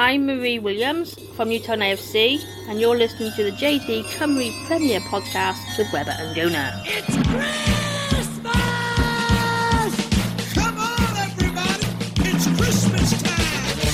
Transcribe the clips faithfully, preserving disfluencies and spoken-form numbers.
I'm Marie Williams from Newtown A F C, and you're listening to the J D Cymru Premier Podcast with Webber and Jonah. It's Christmas! Come on, everybody! It's Christmas time!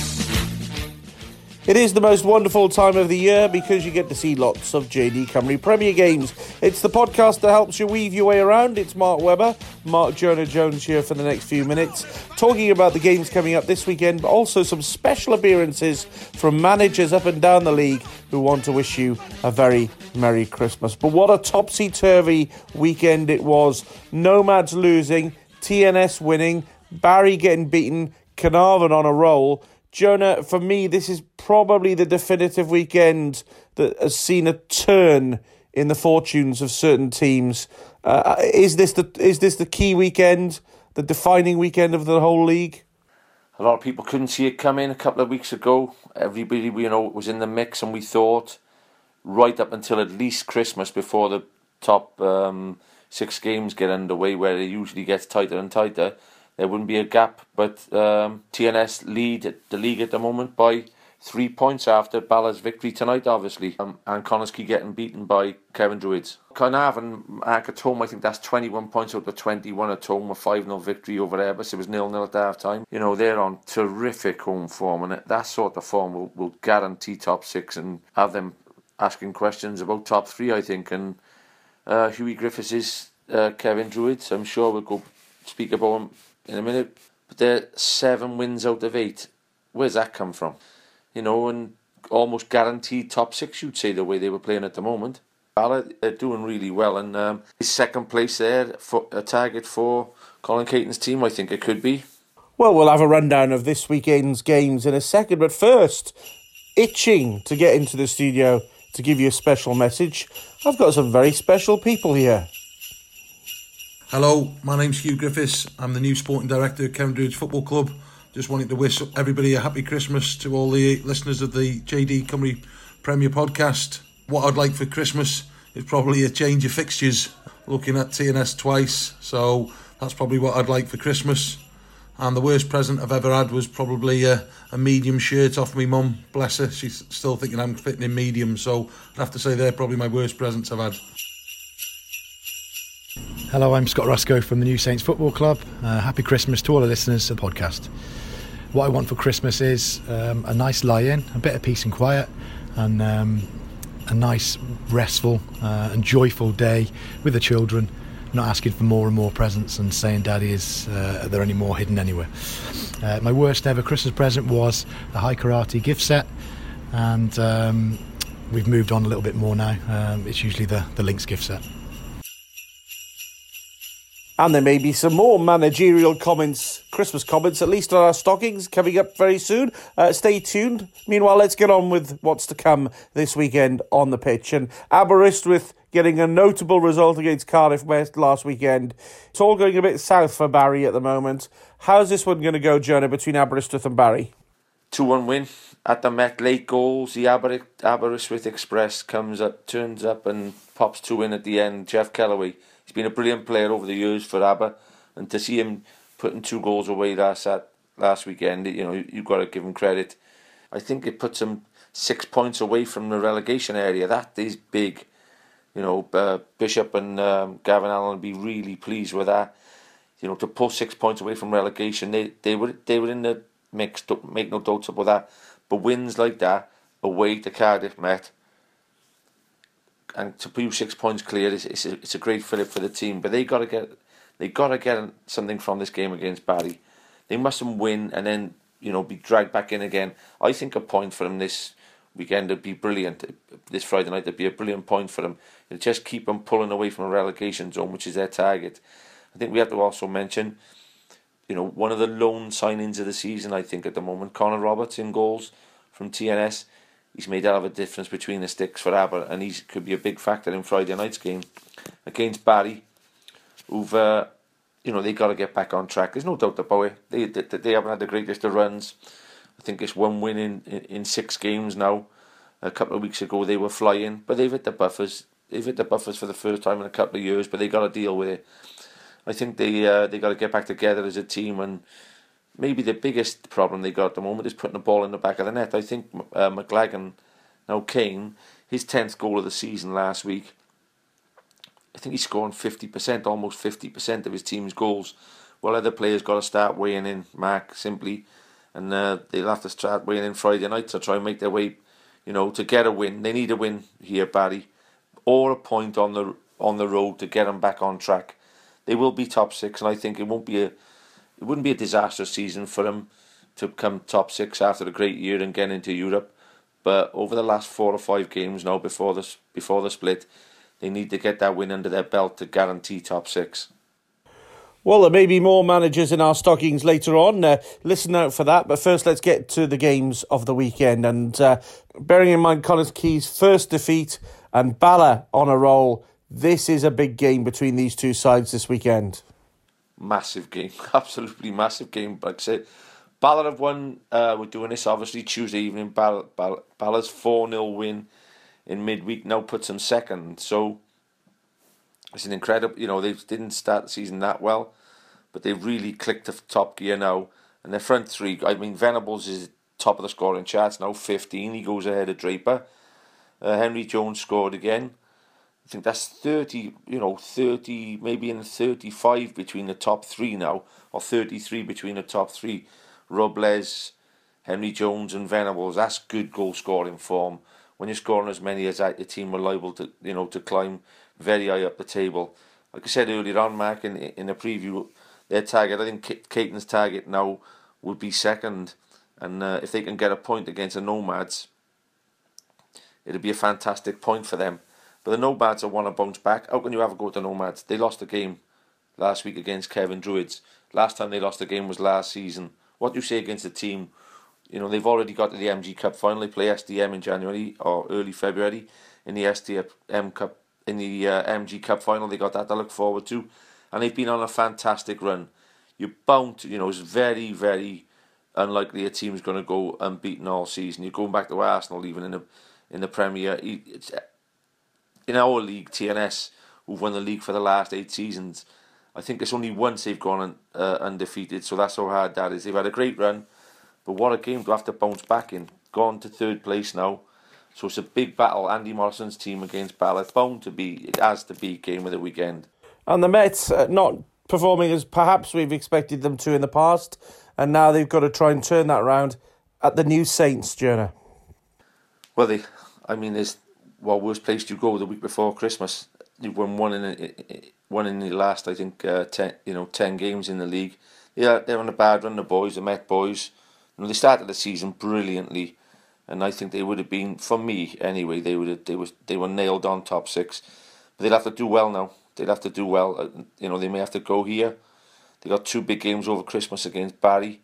It is the most wonderful time of the year because you get to see lots of J D Cymru Premier games. It's the podcast that helps you weave your way around. It's Mark Webber, Mark Jonah Jones here for the next few minutes, talking about the games coming up this weekend, but also some special appearances from managers up and down the league who want to wish you a very Merry Christmas. But what a topsy-turvy weekend it was. Nomads losing, T N S winning, Barry getting beaten, Carnarvon on a roll. Jonah, for me, this is probably the definitive weekend that has seen a turn in the fortunes of certain teams. Uh, is this the is this the key weekend, the defining weekend of the whole league? A lot of people couldn't see it coming a couple of weeks ago. Everybody, you know, was in the mix, and we thought right up until at least Christmas, before the top um, six games get underway, where it usually gets tighter and tighter, there wouldn't be a gap. But um, T N S lead the league at the moment by three points after Balla's victory tonight, obviously. Um, and Connasky getting beaten by Kevin Druids. Carnarvon at home, I think that's twenty-one points out of twenty-one at home, a five nil victory over Ebbs. It was nil nil at half time. You know, they're on terrific home form, and that sort of form will, will guarantee top six and have them asking questions about top three, I think. And uh, Hughie Griffiths is uh, Kevin Druids. I'm sure we'll go speak about him in a minute. But they're seven wins out of eight. Where's that come from? You know, and almost guaranteed top six, you'd say, the way they were playing at the moment. Balla are doing really well, and um, his second place there, for a target for Colin Caton's team, I think it could be. Well, we'll have a rundown of this weekend's games in a second, but first, itching to get into the studio to give you a special message, I've got some very special people here. Hello, my name's Hugh Griffiths. I'm the new sporting director at Kevin Druids Football Club. Just wanted to wish everybody a happy Christmas to all the listeners of the J D Cymru Premier Podcast. What I'd like for Christmas is probably a change of fixtures, looking at T N S twice, so that's probably what I'd like for Christmas. And the worst present I've ever had was probably a, a medium shirt off me mum, bless her. She's still thinking I'm fitting in medium, so I'd have to say they're probably my worst presents I've had. Hello, I'm Scott Rusco from the New Saints Football Club. Uh, happy Christmas to all the listeners of the podcast. What I want for Christmas is um, a nice lie-in, a bit of peace and quiet, and um, a nice, restful uh, and joyful day with the children, not asking for more and more presents and saying, Daddy, is uh, are there any more hidden anywhere? Uh, my worst ever Christmas present was a High Karate gift set, and um, we've moved on a little bit more now. Um, it's usually the, the Lynx gift set. And there may be some more managerial comments, Christmas comments, at least on our stockings, coming up very soon. Uh, stay tuned. Meanwhile, let's get on with what's to come this weekend on the pitch. And Aberystwyth getting a notable result against Cardiff West last weekend. It's all going a bit south for Barry at the moment. How's this one going to go, Jonah, between Aberystwyth and Barry? two one win at the Met, late goals. The Aber- Aberystwyth Express comes up, turns up and pops two in at the end. Jeff Kellaway. He's been a brilliant player over the years for Aber, and to see him putting two goals away last last weekend, you know, you've got to give him credit. I think it puts him six points away from the relegation area. That is big. You know, uh, Bishop and um, Gavin Allen will be really pleased with that. You know, to pull six points away from relegation, they they were they were in the mix. Don't make no doubts about that. But wins like that away to Cardiff Met, and to put you six points clear, it's, it's, a, it's a great fillip for the team. But they got to get they got to get something from this game against Barry. They mustn't win and then, you know, be dragged back in again. I think a point for them this weekend would be brilliant. This Friday night would be a brilliant point for them. It'd just keep them pulling away from a relegation zone, which is their target. I think we have to also mention, you know, one of the lone signings of the season, I think, at the moment, Connor Roberts in goals from T N S. He's made a lot of a difference between the sticks for Aber, and he could be a big factor in Friday night's game against Barry, who've, uh, you know, they got to get back on track. There's no doubt about it. They, they they haven't had the greatest of runs. I think it's one win in, in, in six games now. A couple of weeks ago they were flying, but they've hit the buffers. They've hit the buffers for the first time in a couple of years, but they got to deal with it. I think they uh, they got to get back together as a team and maybe the biggest problem they got at the moment is putting the ball in the back of the net. I think uh, McLagan, now Kane, his tenth goal of the season last week, I think he's scoring fifty percent, almost fifty percent of his team's goals. Well, other players got to start weighing in, Mark, simply, and uh, they'll have to start weighing in Friday night to try and make their way, you know, to get a win. They need a win here, Barry, or a point on the on the road to get them back on track. They will be top six, and I think it won't be a it wouldn't be a disastrous season for them to come top six after a great year and get into Europe. But over the last four or five games now before the before the split, they need to get that win under their belt to guarantee top six. Well, there may be more managers in our stockings later on. Uh, listen out for that. But first, let's get to the games of the weekend. And uh, bearing in mind Connah's Quay's first defeat and Bala on a roll, this is a big game between these two sides this weekend. Massive game. Absolutely massive game. Like I said, Bala have won. Uh, we're doing this obviously Tuesday evening. Bala, Bala, Bala's four nil win in midweek now puts them second. So it's an incredible, you know, they didn't start the season that well, but they've really clicked to top gear now. And their front three, I mean, Venables is top of the scoring charts now, fifteen. He goes ahead of Draper. Uh, Henry Jones scored again. I think that's thirty, you know, thirty, maybe in thirty-five between the top three now, or thirty-three between the top three. Robles, Henry Jones and Venables, that's good goal scoring form. When you're scoring as many as that, your team are liable to, you know, to climb very high up the table. Like I said earlier on, Mark, in in a preview, their target, I think Caton's target now would be second, and uh, if they can get a point against the Nomads, it'd be a fantastic point for them. But the Nomads will want to bounce back. How can you ever go to the Nomads? They lost a game last week against Kevin Druids. Last time they lost a game was last season. What do you say against a team? You know, they've already got to the M G Cup final. They play S D M in January or early February in the S D M Cup, in the uh, M G Cup final. They got that to look forward to, and they've been on a fantastic run. You're bound to, you know, it's very, very unlikely a team's going to go unbeaten all season. You're going back to Arsenal even in the in the Premier. It's, in our league, T N S, who've won the league for the last eight seasons, I think it's only once they've gone uh, undefeated. So that's how hard that is. They've had a great run, but what a game to have to bounce back in. Gone to third place now. So it's a big battle. Andy Morrison's team against Bala. It's bound to be, it has to be game of the weekend. And the Mets uh, not performing as perhaps we've expected them to in the past, and now they've got to try and turn that around at the New Saints, Jonah. Well, they, I mean, there's, well, worst place you go the week before Christmas. You've won one in a, one in the last, I think, uh, ten, you know, ten games in the league. Yeah, they're on a bad run. The boys, the Met boys, you know, they started the season brilliantly, and I think they would have been, for me anyway, they would have, they was they were nailed on top six. But they'll have to do well now. They'll have to do well. You know, they may have to go here. They got two big games over Christmas against Barry,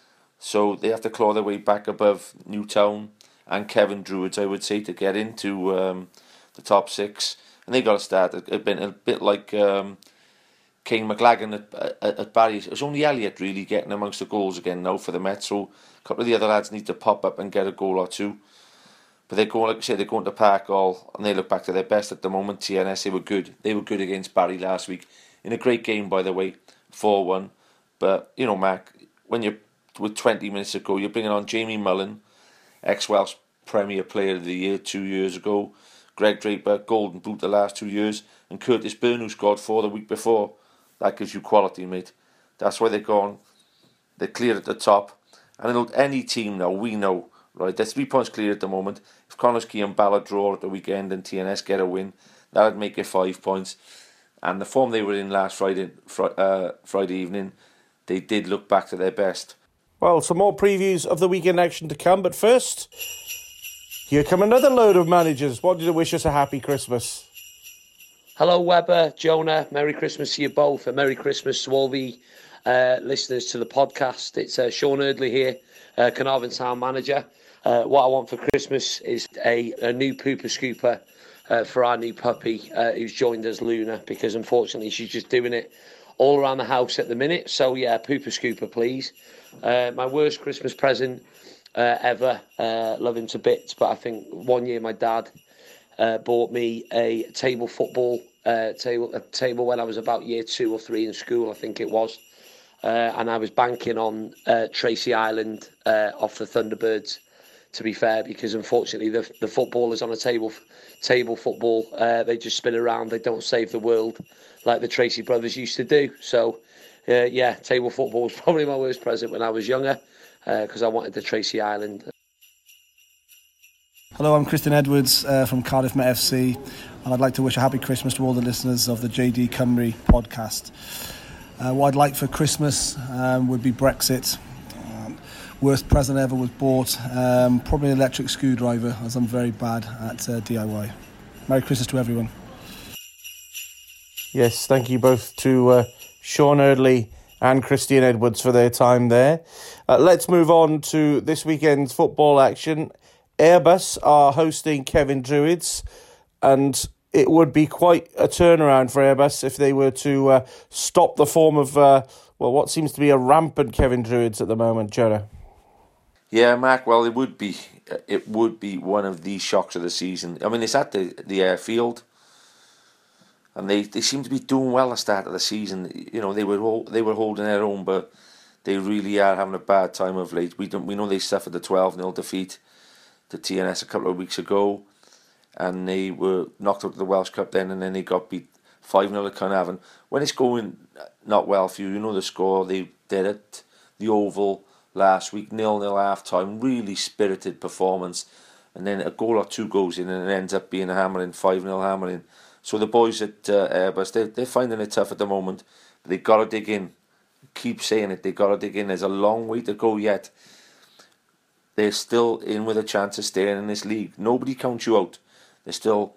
so they have to claw their way back above Newtown and Kevin Druids, I would say, to get into um, the top six. And they got to start a, a bit, a bit like um, Kane McLagan at, at, at Barry. It's only Elliott really getting amongst the goals again now for the Mets. So a couple of the other lads need to pop up and get a goal or two. But they're going, like I said, they're going to Park Hall, and they look back to their best at the moment. T N S, they were good. They were good against Barry last week in a great game, by the way, four one. But you know, Mark, when you're with twenty minutes to go, you're bringing on Jamie Mullen, ex-Welsh Premier Player of the Year two years ago, Greg Draper, Golden Boot the last two years, and Curtis Byrne, who scored four the week before. That gives you quality, mate. That's why they're gone. They're clear at the top. And any team now, we know, right, they're three points clear at the moment. If Connah's Quay and Bala draw at the weekend and T N S get a win, that would make it five points. And the form they were in last Friday, fr- uh, Friday evening, they did look back to their best. Well, some more previews of the weekend action to come, but first, here come another load of managers. Wanted to wish us a happy Christmas. Hello, Webber, Jonah. Merry Christmas to you both, and Merry Christmas to all the uh, listeners to the podcast. It's uh, Sean Eardley here, uh, Carnarvon Town manager. Uh, what I want for Christmas is a, a new pooper scooper uh, for our new puppy uh, who's joined us, Luna, because unfortunately she's just doing it all around the house at the minute. So yeah, pooper scooper, please. Uh, my worst Christmas present uh, ever. Uh, love him to bits, but I think one year my dad uh, bought me a table football uh, table a table when I was about year two or three in school, I think it was. uh, and I was banking on uh, Tracy Island uh, off the Thunderbirds, to be fair, because unfortunately the the footballers on a table table football, uh, they just spin around, they don't save the world like the Tracy brothers used to do. So uh, yeah, table football was probably my worst present when I was younger, because uh, I wanted the Tracy Island. Hello, I'm Christian Edwards uh, from Cardiff Met F C, and I'd like to wish a happy Christmas to all the listeners of the J D Cymru podcast. Uh, what I'd like for Christmas um, would be Brexit. Um, worst present ever was bought, um, probably an electric screwdriver, as I'm very bad at uh, D I Y. Merry Christmas to everyone. Yes, thank you both to uh, Sean Eardley and Christian Edwards for their time there. Uh, let's move on to this weekend's football action. Airbus are hosting Kevin Druids, and it would be quite a turnaround for Airbus if they were to uh, stop the form of, uh, well, what seems to be a rampant Kevin Druids at the moment, Jonah. Yeah, Mark, well, it would be it would be one of the shocks of the season. I mean, it's at the, the airfield, and they, they seem to be doing well at the start of the season. You know, they were they were holding their own, but they really are having a bad time of late. We don't we know they suffered a twelve nil defeat to T N S a couple of weeks ago, and they were knocked out of the Welsh Cup then, and then they got beat five nil at Carnarvon. When it's going not well for you, you know the score. They did it, the Oval last week, nil nil half time, really spirited performance, and then a goal or two goes in, and it ends up being a hammering, five nil hammering. So the boys at uh, Airbus, they, they're finding it tough at the moment, but they've got to dig in. Keep saying it, they've got to dig in. There's a long way to go yet. They're still in with a chance of staying in this league. Nobody counts you out. There's still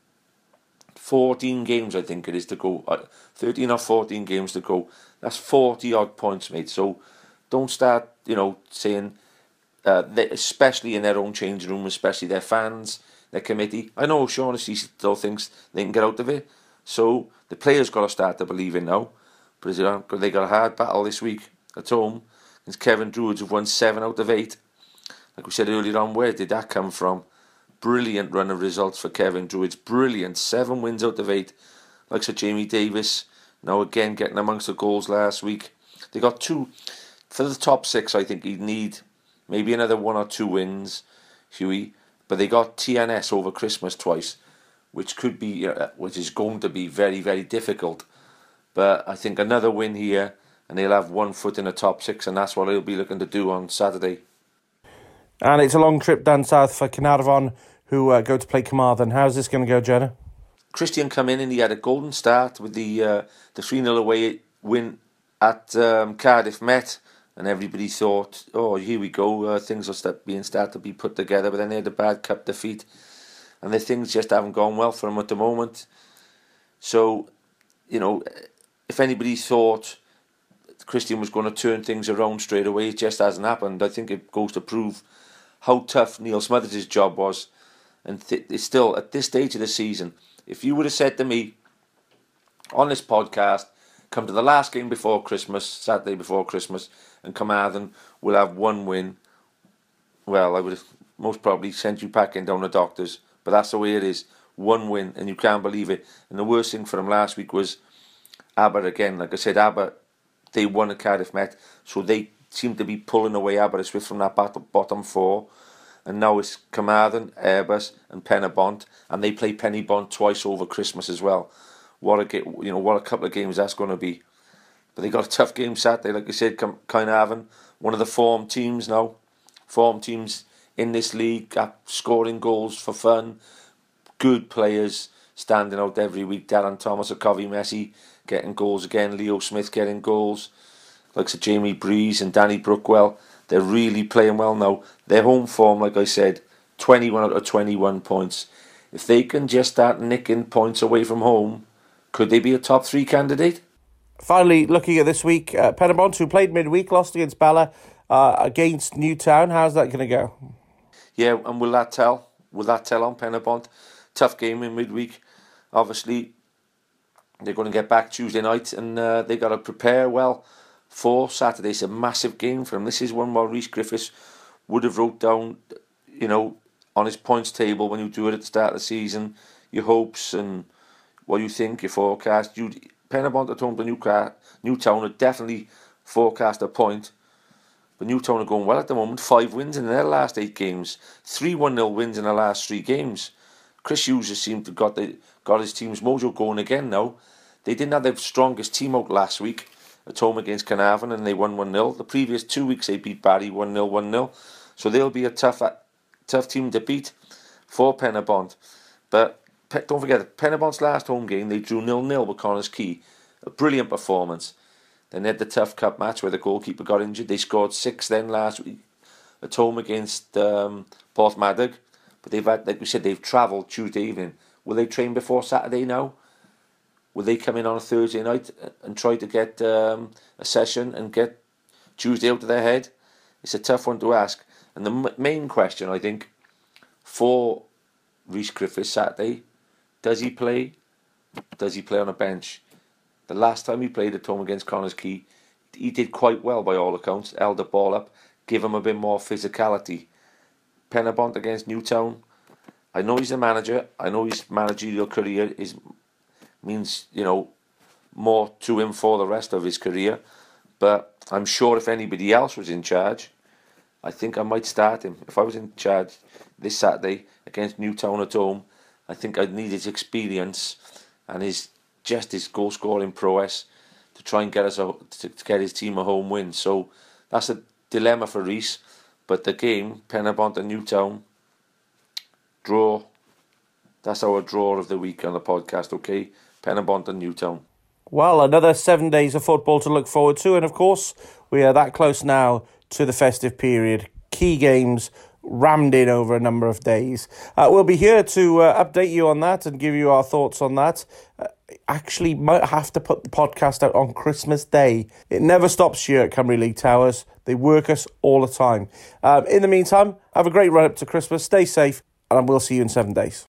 fourteen games, I think it is, to go. thirteen or fourteen games to go. That's forty odd points, mate. So don't start, you know, saying, uh, that, especially in their own changing room, especially their fans, their committee. I know Shaughnessy still thinks they can get out of it. So the players got to start to believe in now. But they got a hard battle this week at home against Kevin Druids, who've won seven out of eight. Like we said earlier on, where did that come from? Brilliant run of results for Kevin Druids. Brilliant. Seven wins out of eight. Like Sir Jamie Davis, now again getting amongst the goals last week. They got two. For the top six, I think he'd need maybe another one or two wins, Hughie. But they got T N S over Christmas twice, which could be, uh, which is going to be very, very difficult. But I think another win here, and they'll have one foot in the top six, and that's what they'll be looking to do on Saturday. And it's a long trip down south for Carnarvon, who uh, go to play Carmarthen. How's this going to go, Jenna? Christian come in and he had a golden start with the uh, the three nil away win at um, Cardiff Met, and everybody thought, oh, here we go, uh, things will start being start to be put together. But then they had a bad cup defeat, and the things just haven't gone well for them at the moment. So, you know, if anybody thought Christian was going to turn things around straight away, it just hasn't happened. I think it goes to prove how tough Neil Smothers' job was. And th- it's still, at this stage of the season, if you would have said to me on this podcast, come to the last game before Christmas, Saturday before Christmas, and Carmarthen will have one win, well, I would have most probably sent you packing down the doctors. But that's the way it is. One win, and you can't believe it. And the worst thing for them last week was Aber again. Like I said, Aber, they won at Cardiff Met, so they seem to be pulling away Aberystwyth from that bottom four. And now it's Carmarthen, Airbus and Penybont, and they play Penybont twice over Christmas as well. What a you know what a couple of games that's going to be. But they got a tough game Saturday, like I said. Carnarvon, one of the form teams now, form teams in this league, scoring goals for fun, good players standing out every week. Darren Thomas, Covey Messi getting goals again. Leo Smith getting goals, like Sir Jamie Breeze and Danny Brookwell. They're really playing well now. Their home form, like I said, twenty-one out of twenty-one points. If they can just start nicking points away from home, could they be a top three candidate? Finally, looking at this week, uh, Penybont, who played midweek, lost against Bala, uh, against Newtown. How's that going to go? Yeah, and will that tell? Will that tell on Penybont? Tough game in midweek. Obviously, they're going to get back Tuesday night, and uh, they got to prepare well for Saturday. It's a massive game for them. This is one where Rhys Griffiths would have wrote down, you know, on his points table when you do it at the start of the season, your hopes and what you think, your forecast. You, Penybont at home to Newtown are definitely forecast a point. But Newtown are going well at the moment. Five wins in their last eight games. Three one nil wins in the last three games. Chris Hughes has seemed to got the got his team's mojo going again now. They didn't have their strongest team out last week at home against Carnarvon, and they won one nil. The previous two weeks they beat Barry one nil, one nil. So they'll be a tough tough team to beat for Penabont. But don't forget, Penabont's last home game, they drew nil nil with Connors Quay. A brilliant performance. Then they had the tough cup match where the goalkeeper got injured. They scored six then last week at home against um, Porthmadog. But they've had, like we said, they've travelled Tuesday evening. Will they train before Saturday now? Will they come in on a Thursday night and try to get um, a session and get Tuesday out of their head? It's a tough one to ask. And the m- main question, I think, for Rhys Griffiths Saturday, does he play? Does he play on a bench? The last time he played at home against Connors Quay, he did quite well by all accounts. Held the ball up, give him a bit more physicality. Penabont against Newtown. I know he's the manager. I know his managerial career is means, you know, more to him for the rest of his career. But I'm sure if anybody else was in charge, I think I might start him. If I was in charge this Saturday against Newtown at home, I think I'd need his experience and his just his goal scoring prowess to try and get us a, to, to get his team a home win. So that's a dilemma for Rhys. But the game, Penabont and Newtown, draw. That's our draw of the week on the podcast, okay? Penabont and Newtown. Well, another seven days of football to look forward to. And of course, we are that close now to the festive period. Key games rammed in over a number of days. Uh, we'll be here to uh, update you on that and give you our thoughts on that. Uh, actually, might have to put the podcast out on Christmas Day. It never stops here at Cymru League Towers. They work us all the time. Um, in the meantime, have a great run up to Christmas. Stay safe, and we'll see you in seven days.